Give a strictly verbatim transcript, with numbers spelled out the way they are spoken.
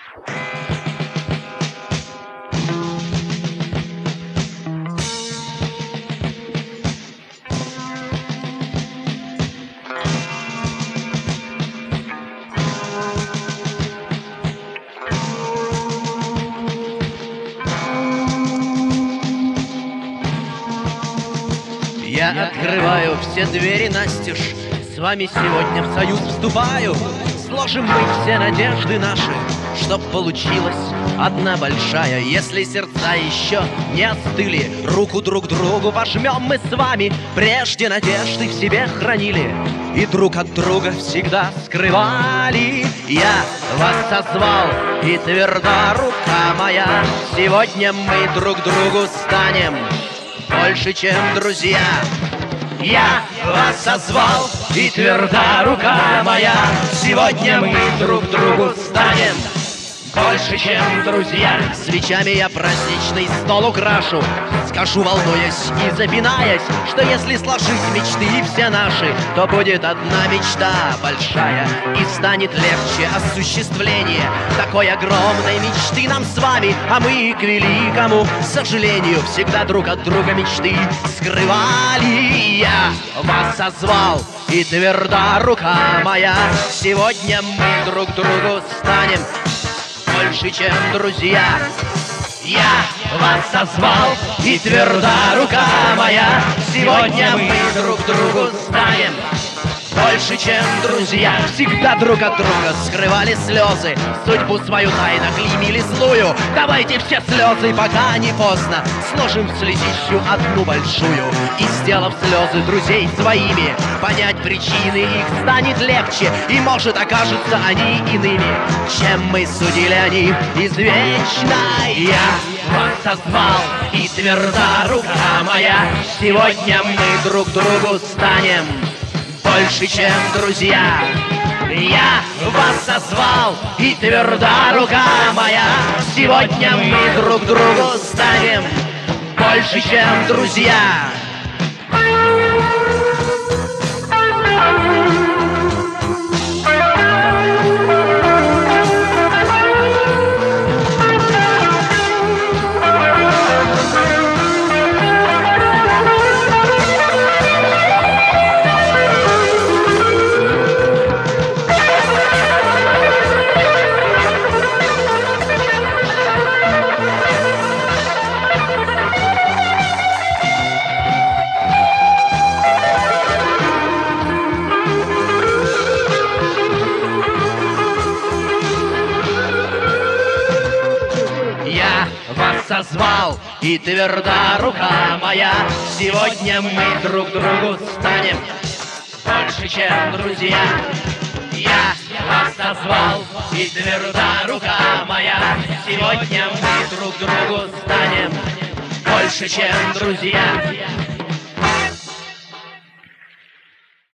Я открываю все двери настежь, с вами сегодня в союз вступаю. Сложим мы все надежды наши, чтоб получилась одна большая. Если сердца еще не остыли, руку друг другу пожмем мы с вами. Прежде надежды в себе хранили и друг от друга всегда скрывали. Я вас созвал, и тверда рука моя. Сегодня мы друг другу станем больше, чем друзья. Я вас созвал, и тверда рука моя. Сегодня мы друг другу станем больше, чем друзья. Свечами я праздничный стол украшу. Скажу, волнуясь и запинаясь, что если сложить мечты все наши, то будет одна мечта большая, и станет легче осуществление такой огромной мечты нам с вами. А мы, к великому сожалению, всегда друг от друга мечты скрывали. Я вас созвал, и тверда рука моя. Сегодня мы друг другу станем больше, чем друзья. Я вас созвал, и тверда рука моя. Сегодня мы друг другу станем больше, чем друзья. Всегда друг от друга скрывали слезы, судьбу свою тайно клеймили злую. Давайте все слезы, пока не поздно, сложим в слезищу одну большую. И сделав слезы друзей своими, понять причины их станет легче. И может окажутся они иными, чем мы судили о них извечно. Я вас созвал, и тверда рука моя. Сегодня мы друг другу станем больше, чем друзья. Я вас созвал, и тверда рука моя. Сегодня мы друг другу станем больше, чем друзья. Вас созвал, и тверда рука моя. Сегодня мы друг другу станем больше, чем друзья. Я вас созвал, и тверда рука моя. Сегодня мы друг другу станем больше, чем друзья.